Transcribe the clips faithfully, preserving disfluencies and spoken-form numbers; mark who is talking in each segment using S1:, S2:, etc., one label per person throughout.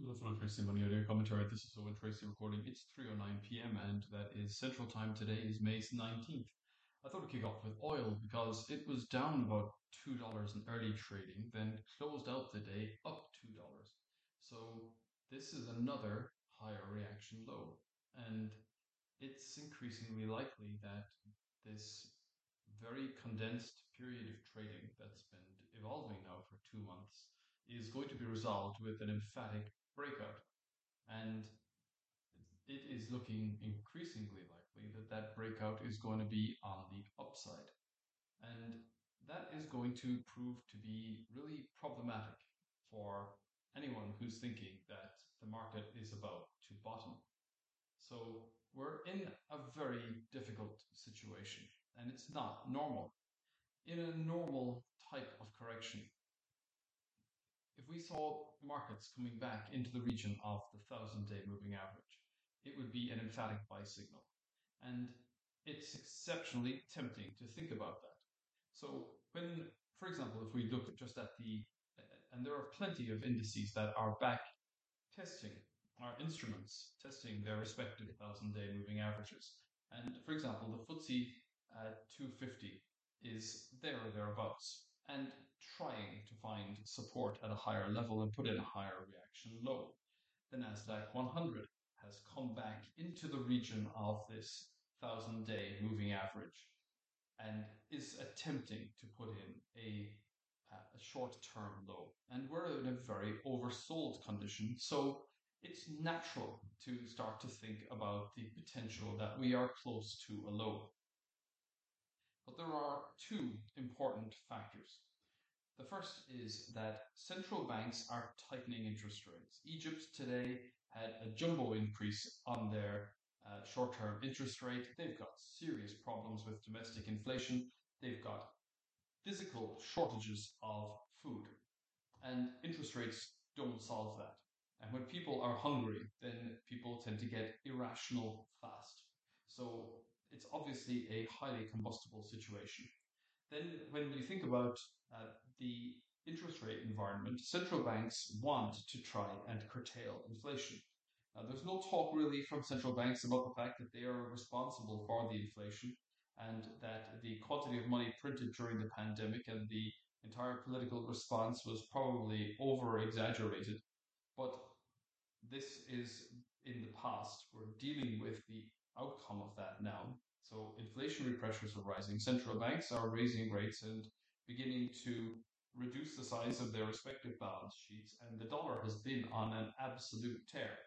S1: Hello, Tracy Money Audio Commentary. This is Owen Tracy recording. It's three oh nine p m and that is Central Time. Today is May nineteenth. I thought I'd kick off with oil because it was down about two dollars in early trading, then closed out the day up two dollars. So this is another higher reaction low. And it's increasingly likely that this very condensed period of trading that's been evolving now for two months is going to be resolved with an emphatic breakout. And it is looking increasingly likely that that breakout is going to be on the upside. And that is going to prove to be really problematic for anyone who's thinking that the market is about to bottom. So we're in a very difficult situation, and it's not normal. In a normal type of correction, if we saw markets coming back into the region of the thousand day moving average, it would be an emphatic buy signal. And it's exceptionally tempting to think about that. So when, for example, if we look just at the, and there are plenty of indices that are back testing, our instruments testing their respective thousand day moving averages. And for example, the F T S E uh, two fifty is there or thereabouts and trying to find support at a higher level and put in a higher reaction low. The NASDAQ one hundred has come back into the region of this thousand day moving average and is attempting to put in a, a short term low. And we're in a very oversold condition. So it's natural to start to think about the potential that we are close to a low. But there are two important factors. The first is that central banks are tightening interest rates. Egypt today had a jumbo increase on their uh, short-term interest rate. They've got serious problems with domestic inflation. They've got physical shortages of food, and interest rates don't solve that. And when people are hungry, then people tend to get irrational fast. So it's obviously a highly combustible situation. Then, when you think about uh, the interest rate environment, central banks want to try and curtail inflation. Now, there's no talk really from central banks about the fact that they are responsible for the inflation and that the quantity of money printed during the pandemic and the entire political response was probably over exaggerated. But this is in the past. We're dealing with the outcome of that now. So inflationary pressures are rising. Central banks are raising rates and beginning to reduce the size of their respective balance sheets, and the dollar has been on an absolute tear.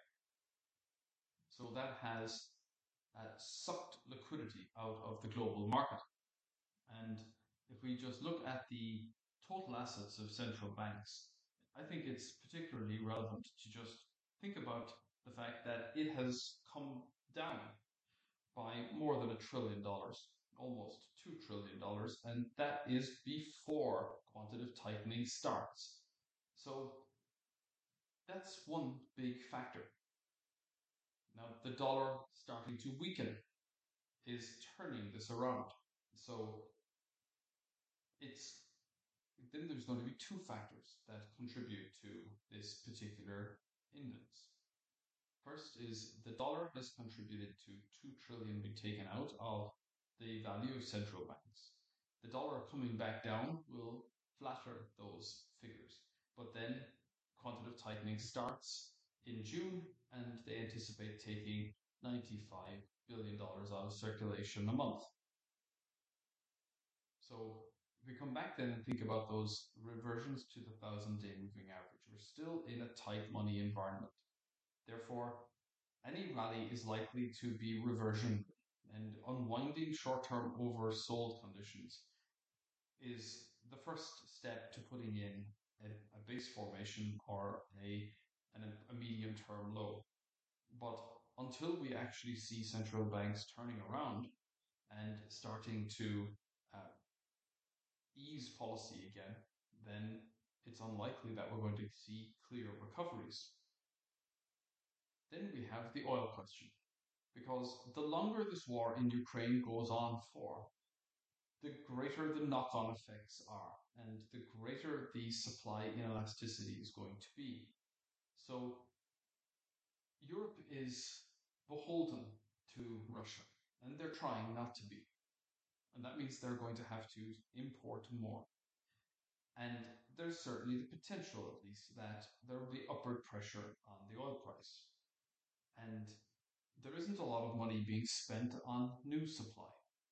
S1: So that has uh, sucked liquidity out of the global market. And if we just look at the total assets of central banks, I think it's particularly relevant to just think about the fact that it has come down by more than a trillion dollars, almost two trillion dollars, and that is before quantitative tightening starts. So that's one big factor. Now, the dollar starting to weaken is turning this around. So it's then there's going to be two factors that contribute to this particular index. First is the dollar has contributed to two trillion being taken out of the value of central banks. The dollar coming back down will flatter those figures, but then quantitative tightening starts in June, and they anticipate taking ninety-five billion dollars out of circulation a month. So if we come back then and think about those reversions to the thousand day moving average, we're still in a tight money environment. Therefore, any rally is likely to be reversion, and unwinding short-term oversold conditions is the first step to putting in a, a base formation or a, an, a medium-term low. But until we actually see central banks turning around and starting to uh, ease policy again, then it's unlikely that we're going to see clear recoveries. Then we have the oil question, because the longer this war in Ukraine goes on for, the greater the knock on effects are, and the greater the supply inelasticity is going to be. So is beholden to Russia, and they're trying not to be. And that means they're going to have to import more. And there's certainly the potential, at least, that there will be upward pressure on the oil price. And there isn't a lot of money being spent on new supply.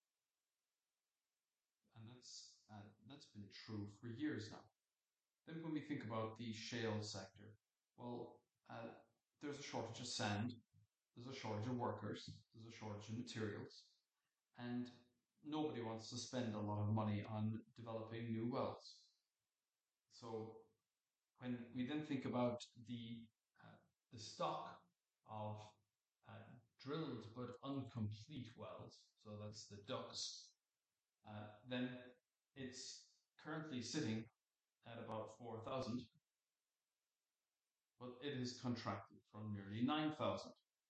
S1: And that's, uh, that's been true for years now. Then, when we think about the shale sector, well, uh, there's a shortage of sand, there's a shortage of workers, there's a shortage of materials, and nobody wants to spend a lot of money on developing new wells. So when we then think about the uh, the stock of uh, drilled but incomplete wells, so that's the D U Cs, uh, then it's currently sitting at about four thousand, but it is contracted from nearly nine thousand.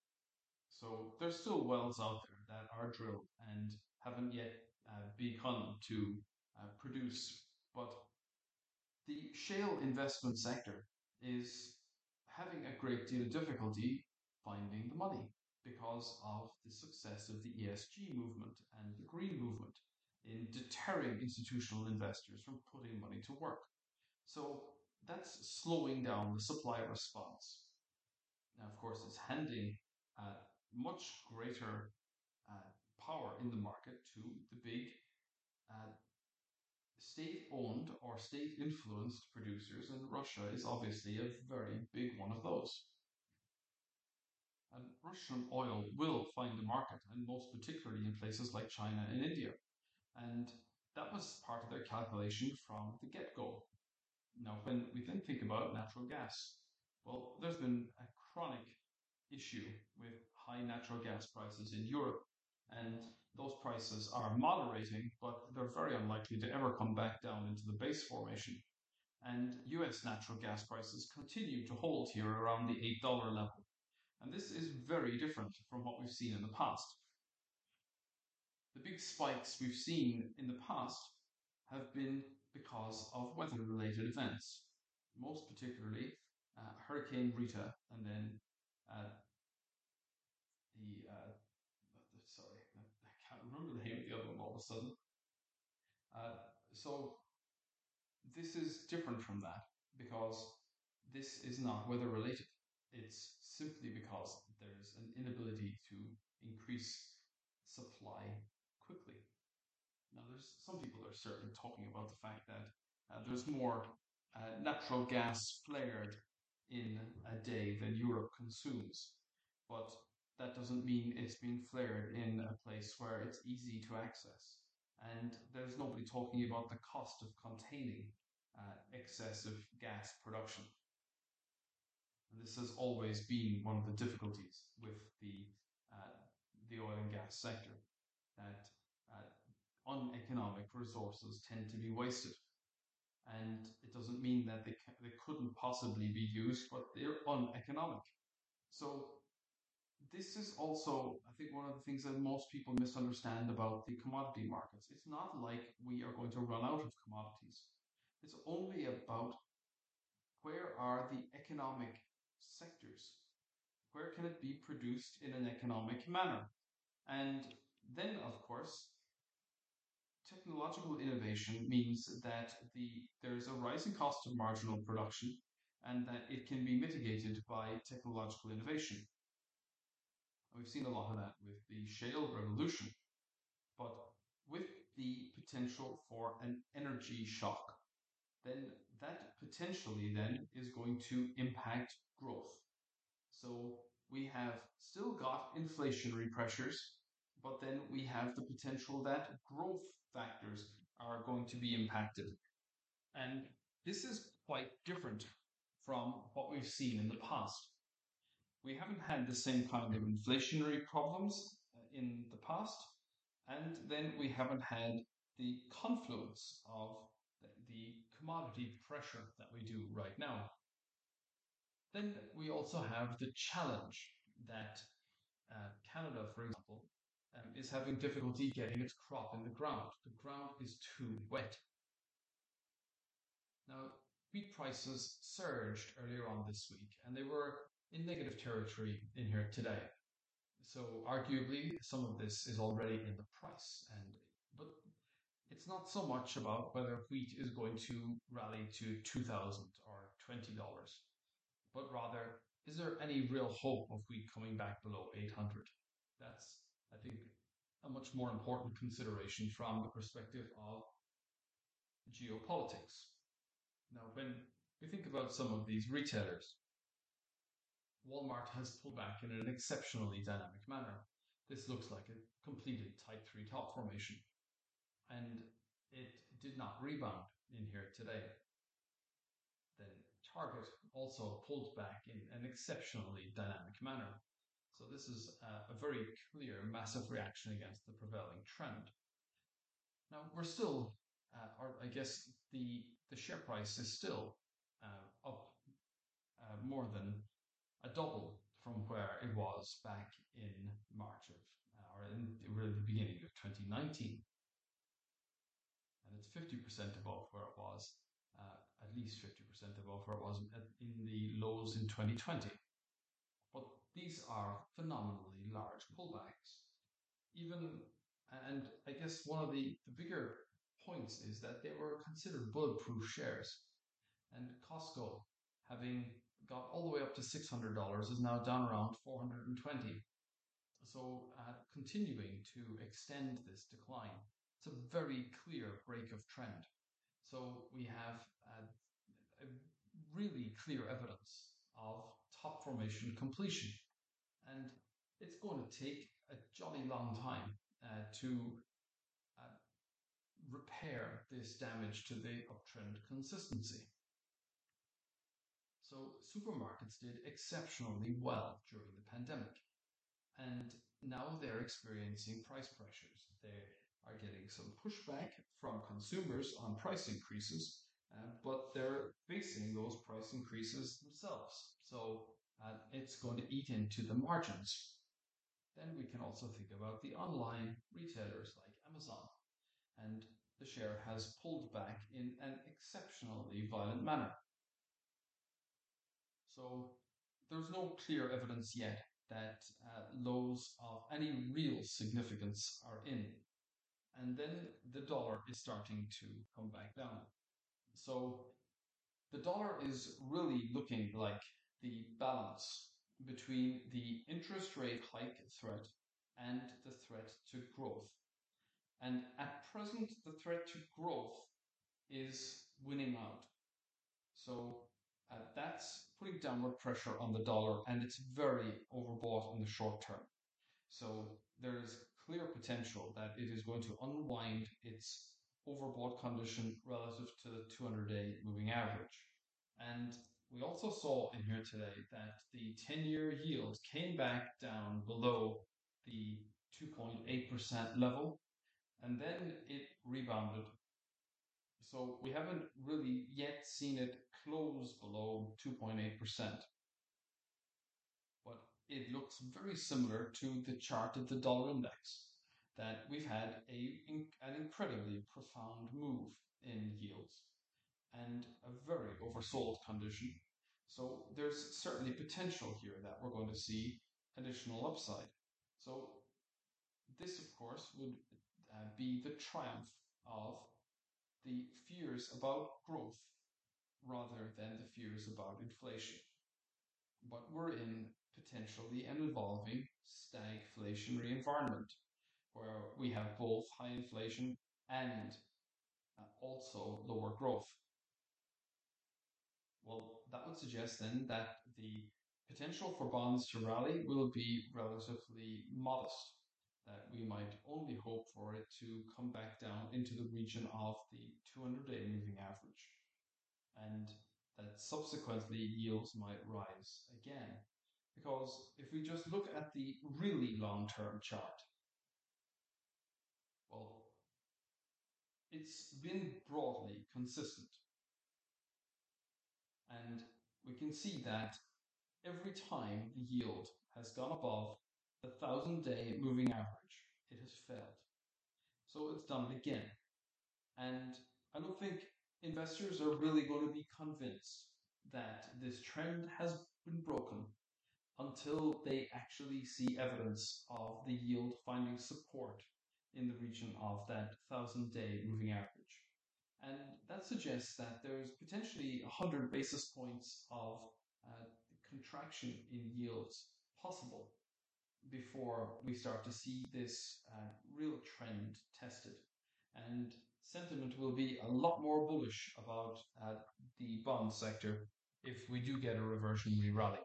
S1: So there's still wells out there that are drilled and haven't yet uh, begun to uh, produce, but the shale investment sector is having a great deal of difficulty finding the money because of the success of the E S G movement and the green movement in deterring institutional investors from putting money to work. So that's slowing down the supply response. Now, of course, it's handing uh, much greater uh, power in the market to the big uh, state owned or state influenced producers, and Russia is obviously a very big one of those. And Russian oil will find a market, and most particularly in places like China and India. And that was part of their calculation from the get go. Now, when we then think about natural gas, well, there's been a chronic issue with high natural gas prices in Europe, and those prices are moderating, but they're very unlikely to ever come back down into the base formation. And U S natural gas prices continue to hold here around the eight dollars level. And this is very different from what we've seen in the past. The big spikes we've seen in the past have been because of weather related events, most particularly uh, Hurricane Rita and then uh, the, uh, the, sorry, I can't remember the name of the other one all of a sudden. Uh, so this is different from that because this is not weather related. It's simply because there's an inability to increase supply quickly. Now, there's some people that are certainly talking about the fact that uh, there's more uh, natural gas flared in a day than Europe consumes, but that doesn't mean it's being flared in a place where it's easy to access. And there's nobody talking about the cost of containing uh, excessive gas production. And this has always been one of the difficulties with the uh, the oil and gas sector, that uh, uneconomic resources tend to be wasted. And it doesn't mean that they, ca- they couldn't possibly be used, but they're uneconomic. So this is also, I think, one of the things that most people misunderstand about the commodity markets. It's not like we are going to run out of commodities. It's only about where are the economic sectors? Where can it be produced in an economic manner? And then, of course, technological innovation means that the there's a rising cost of marginal production and that it can be mitigated by technological innovation. We've seen a lot of that with the shale revolution, but with the potential for an energy shock, then that potentially then is going to impact growth. So we have still got inflationary pressures, but then we have the potential that growth factors are going to be impacted. And this is quite different from what we've seen in the past. We haven't had the same kind of inflationary problems uh, in the past, and then we haven't had the confluence of the, the commodity pressure that we do right now. Then we also have the challenge that uh, Canada, for example, um, is having difficulty getting its crop in the ground. The ground is too wet. Now, wheat prices surged earlier on this week, and they were in negative territory in here today. So arguably, some of this is already in the price, and but it's not so much about whether wheat is going to rally to two thousand or twenty dollars, but rather, is there any real hope of wheat coming back below eight hundred? That's, I think, a much more important consideration from the perspective of geopolitics. Now, when we think about some of these retailers, Walmart has pulled back in an exceptionally dynamic manner. This looks like a completed Type three top formation, and it did not rebound in here today. Then Target also pulled back in an exceptionally dynamic manner. So this is a, a very clear, massive reaction against the prevailing trend. Now we're still, uh, or I guess the the share price is still uh, up uh, more than a double from where it was back in March of, uh, or in really the beginning of twenty nineteen, and it's fifty percent above where it was, uh, at least fifty percent above where it was in the lows in twenty twenty. But these are phenomenally large pullbacks. Even, and I guess one of the, the bigger points is that they were considered bulletproof shares. And Costco, having got all the way up to six hundred dollars, is now down around four hundred twenty dollars. So, uh, continuing to extend this decline, it's a very clear break of trend. So, we have uh, a really clear evidence of top formation completion. And it's going to take a jolly long time uh, to uh, repair this damage to the uptrend consistency. So supermarkets did exceptionally well during the pandemic, and now they're experiencing price pressures. They are getting some pushback from consumers on price increases, uh, but they're facing those price increases themselves. So uh, it's going to eat into the margins. Then we can also think about the online retailers like Amazon, and the share has pulled back in an exceptionally violent manner. So there's no clear evidence yet that uh, lows of any real significance are in. And then the dollar is starting to come back down. So the dollar is really looking like the balance between the interest rate hike threat and the threat to growth. And at present, the threat to growth is winning out. So uh, that's putting downward pressure on the dollar, and it's very overbought in the short term. So there is clear potential that it is going to unwind its overbought condition relative to the two hundred day moving average. And we also saw in here today that the ten year yield came back down below the two point eight percent level, and then it rebounded. So we haven't really yet seen it close below two point eight percent, but it looks very similar to the chart of the dollar index, that we've had a, an incredibly profound move in yields and a very oversold condition. So there's certainly potential here that we're going to see additional upside. So this, of course, would uh, be the triumph of the fears about growth rather than the fears about inflation. But we're in potentially an evolving stagflationary environment where we have both high inflation and uh, also lower growth. Well, that would suggest then that the potential for bonds to rally will be relatively modest, that we might only hope for it to come back down into the region of the two hundred day moving average, and that subsequently yields might rise again. Because if we just look at the really long term chart, well, it's been broadly consistent. And we can see that every time the yield has gone above the thousand day moving average, it has failed. So it's done it again. And I don't think investors are really going to be convinced that this trend has been broken until they actually see evidence of the yield finding support in the region of that thousand day moving average. And that suggests that there's potentially one hundred basis points of uh, contraction in yields possible before we start to see this uh, real trend tested. And sentiment will be a lot more bullish about uh, the bond sector if we do get a reversionary rally.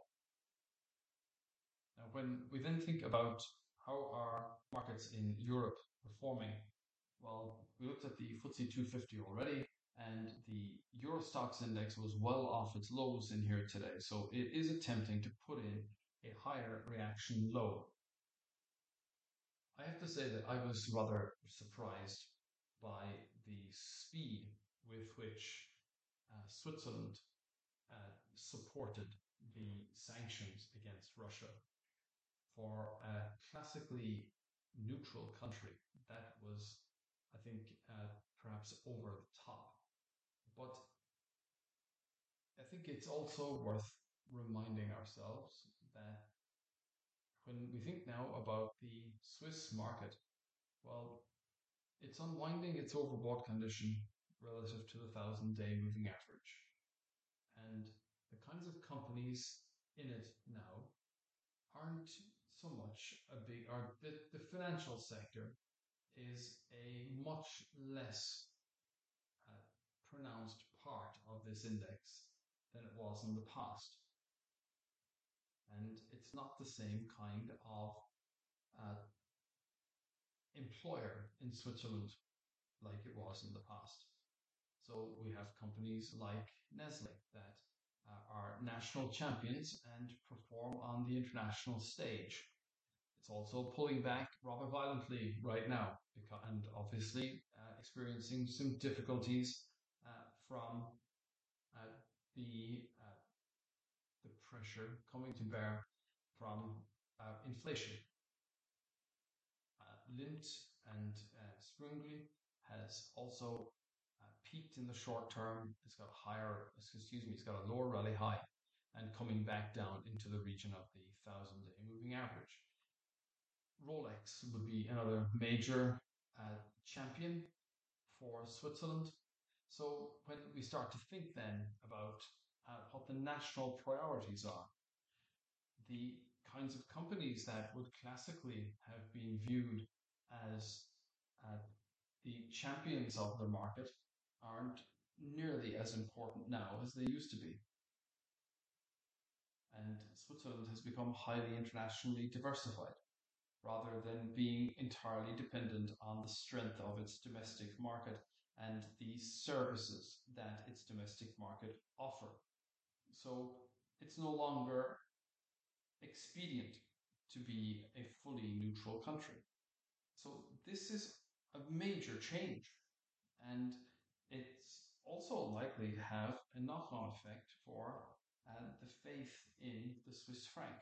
S1: Now, when we then think about how are markets in Europe performing, well, we looked at the F T S E two fifty already, and the Euro Stoxx index was well off its lows in here today. So it is attempting to put in a higher reaction low. I have to say that I was rather surprised by the speed with which uh, Switzerland uh, supported the sanctions against Russia. For a classically neutral country, that was, I think, uh, perhaps over the top. But I think it's also worth reminding ourselves that when we think now about the Swiss market, well, it's unwinding its overbought condition relative to the thousand day moving average. And the kinds of companies in it now aren't so much a big, or the, the financial sector is a much less uh, pronounced part of this index than it was in the past. And it's not the same kind of uh, employer in Switzerland like it was in the past. So we have companies like Nestle that uh, are national champions and perform on the international stage. It's also pulling back rather violently right now, because, and obviously uh, experiencing some difficulties uh, from uh, the uh, the pressure coming to bear from uh, inflation. Uh, Lindt and uh, Sprüngli has also uh, peaked in the short term. It's got a higher, excuse me, it's got a lower rally high and coming back down into the region of the thousand day moving average. Rolex would be another major uh, champion for Switzerland. So when we start to think then about uh, what the national priorities are, the kinds of companies that would classically have been viewed as uh, the champions of the market aren't nearly as important now as they used to be. And Switzerland has become highly internationally diversified rather than being entirely dependent on the strength of its domestic market and the services that its domestic market offer. So it's no longer expedient to be a fully neutral country. So this is a major change, and it's also likely to have a knock-on effect for uh, the faith in the Swiss franc.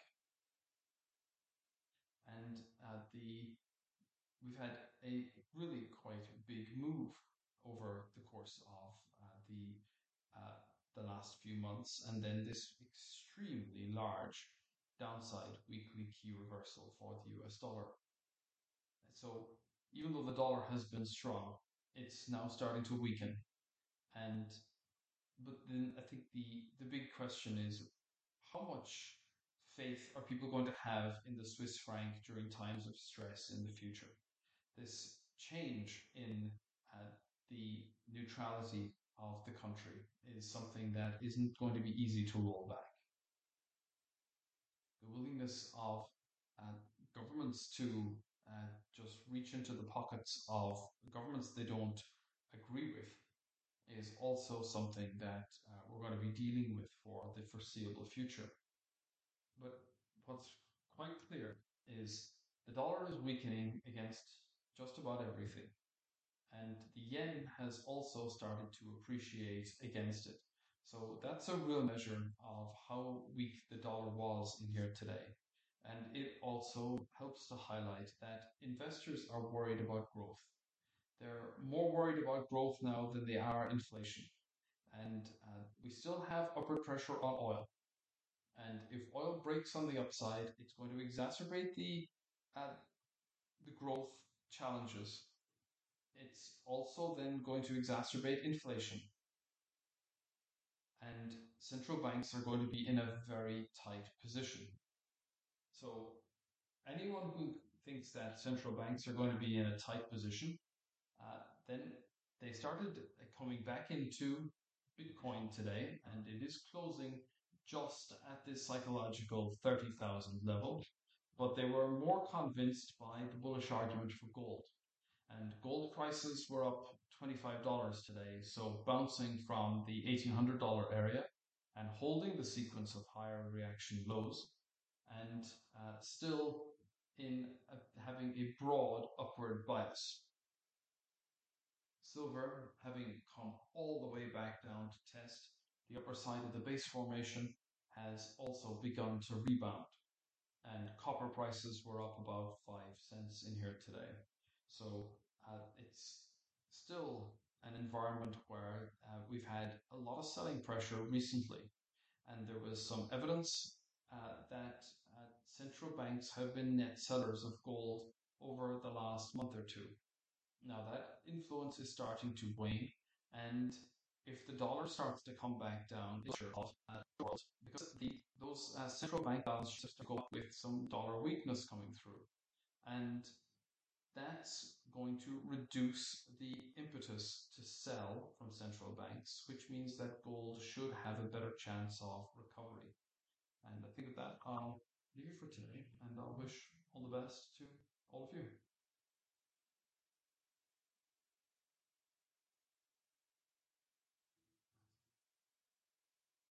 S1: And uh, the we've had a really quite big move over the course of uh, the uh, the last few months, and then this extremely large downside weekly key reversal for the U S dollar. So even though the dollar has been strong, it's now starting to weaken. And but then I think the the big question is how much faith are people going to have in the Swiss franc during times of stress in the future? This change in uh, the neutrality of the country is something that isn't going to be easy to roll back. The willingness of uh, governments to uh, just reach into the pockets of governments they don't agree with is also something that uh, we're going to be dealing with for the foreseeable future. But what's quite clear is the dollar is weakening against just about everything. And the yen has also started to appreciate against it. So that's a real measure of how weak the dollar was in here today. And it also helps to highlight that investors are worried about growth. They're more worried about growth now than they are inflation. And uh, we still have upward pressure on oil. And if oil breaks on the upside, it's going to exacerbate the uh, the growth challenges. It's also then going to exacerbate inflation, and central banks are going to be in a very tight position. So anyone who thinks that central banks are going to be in a tight position, uh, then they started coming back into Bitcoin today, and it is closing just at this psychological thirty thousand level. But they were more convinced by the bullish argument for gold. And gold prices were up twenty-five dollars today, so bouncing from the eighteen hundred dollars area and holding the sequence of higher reaction lows, and uh, still in a, having a broad upward bias. Silver, having come all the way back down to test the upper side of the base formation, has also begun to rebound. And copper prices were up about five cents in here today. So uh, it's still an environment where uh, we've had a lot of selling pressure recently. And there was some evidence uh, that uh, central banks have been net sellers of gold over the last month or two. Now that influence is starting to wane, and if the dollar starts to come back down, it's sure of uh, the world, because the those uh, central bank balance sheets to go up with some dollar weakness coming through, and that's going to reduce the impetus to sell from central banks, which means that gold should have a better chance of recovery. And I think with that, I'll leave you for today, and I'll wish all the best to all of you.